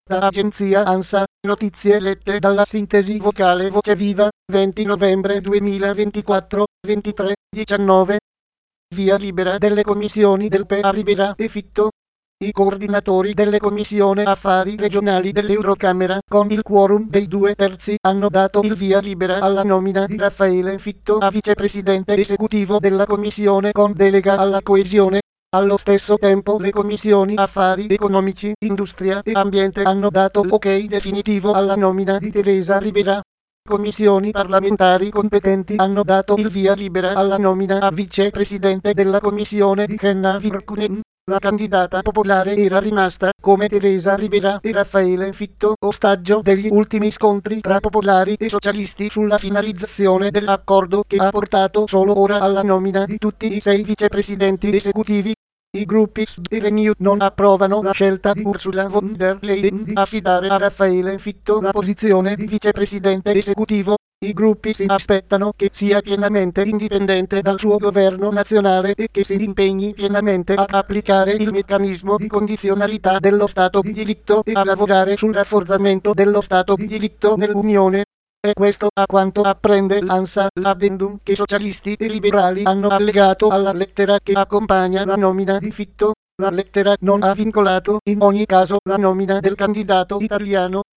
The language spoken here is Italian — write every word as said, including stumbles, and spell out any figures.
Da agenzia ANSA, notizie lette dalla sintesi vocale Voce Viva, venti novembre duemilaventiquattro, ventitré diciannove. Via libera delle commissioni del P A Ribera e Fitto. I coordinatori delle commissioni affari regionali dell'Eurocamera, con il quorum dei due terzi, hanno dato il via libera alla nomina di Raffaele Fitto a vicepresidente esecutivo della commissione con delega alla coesione. Allo stesso tempo le commissioni affari economici, industria e ambiente hanno dato l'ok definitivo alla nomina di Teresa Ribera. Commissioni parlamentari competenti hanno dato il via libera alla nomina a vicepresidente della commissione di Henna Virkkunen. La candidata popolare era rimasta, come Teresa Ribera e Raffaele Fitto, ostaggio degli ultimi scontri tra popolari e socialisti sulla finalizzazione dell'accordo che ha portato solo ora alla nomina di tutti i sei vicepresidenti esecutivi. I gruppi S D e Renew non approvano la scelta di Ursula von der Leyen di affidare a Raffaele Fitto la posizione di vicepresidente esecutivo. I gruppi si aspettano che sia pienamente indipendente dal suo governo nazionale e che si impegni pienamente ad applicare il meccanismo di condizionalità dello Stato di diritto e a lavorare sul rafforzamento dello Stato di diritto nell'Unione. E questo a quanto apprende l'ANSA, l'addendum che socialisti e liberali hanno allegato alla lettera che accompagna la nomina di Fitto. La lettera non ha vincolato in ogni caso la nomina del candidato italiano.